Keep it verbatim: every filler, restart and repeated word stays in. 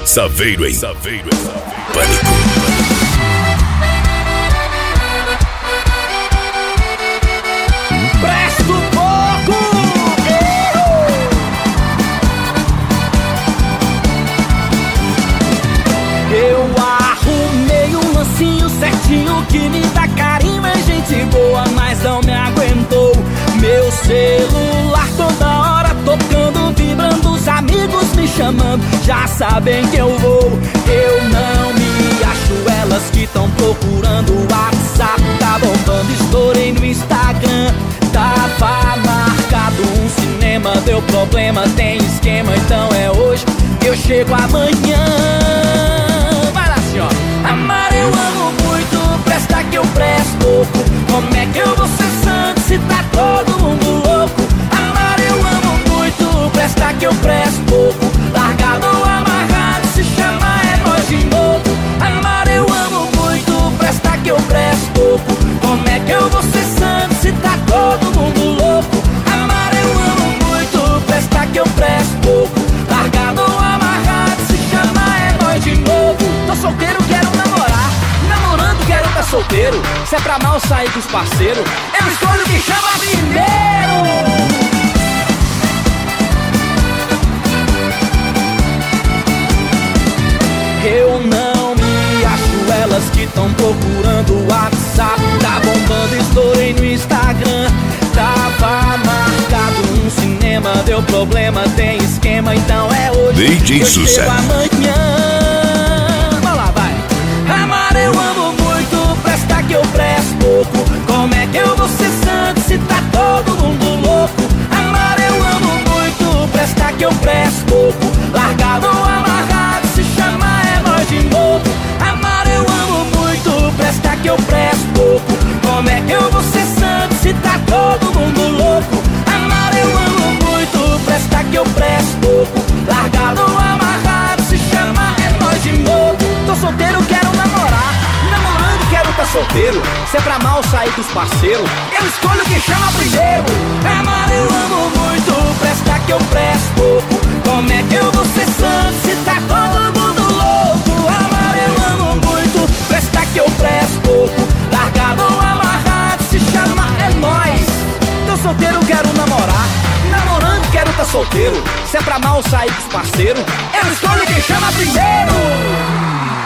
Saveiro em Saveiro em Pânico. Presto pouco. Eu arrumei um lancinho certinho que me dá carinho, é gente boa, mas não me aguentou. Meu celular toda hora tocando, vibrando, os amigos me chamando, já sabem que eu vou. Eu não me acho, elas que tão procurando o WhatsApp tá bombando, estourei no Instagram. Tava marcado um cinema, deu problema, tem esquema, então é hoje que eu chego amanhã. Vai lá, senhora. Amar eu amo muito, presta que eu presto pouco. Como é que eu vou ser santo se tá todo mundo louco? Amar eu amo muito, presta que eu presto pouco. Largado ou amarrado, se chama é nós de novo. Amar eu amo muito, presta que eu presto pouco. Como é que eu vou ser santo se tá todo mundo louco? Amar eu amo muito, presta que eu presto pouco. Largado ou amarrado, se chama é nós de novo. Tô solteiro, quero namorar, namorando quero tá solteiro. Se é pra mal sair com os parceiros, eu escolho o que chama primeiro. Eu não me acho, elas que tão procurando o WhatsApp tá bombando, estourei no Instagram. Tava marcado um cinema, deu problema, tem esquema, então é hoje D J eu Sucesso. chego amanhã. Vai lá, vai. Amar eu amo muito, presta que eu presto pouco. Como é que eu vou ser santo se tá todo mundo louco? Amar eu amo muito, presta que eu presto pouco. Largado ou amarrado, se chama é nós de novo. Amar eu amo muito, presta que eu presto pouco. Como é que eu vou ser santo se tá todo mundo louco? Amar eu amo muito, presta que eu presto pouco. Largado ou amarrado, se chama é nós de novo. Tô solteiro, quero namorar, namorando quero tá solteiro. Se é pra mal sair com os parceiros, eu escolho o que chama primeiro. Amar eu amo muito, presta que eu presto pouco. Como é que eu vou ser santo se tá todo mundo louco? Amar eu amo muito, presta que eu presto pouco. Largado ou amarrado, se chama é nós. Tô solteiro, quero namorar, namorando quero tá solteiro. Se é pra mal sair com os parceiros, eu escolho quem chama primeiro.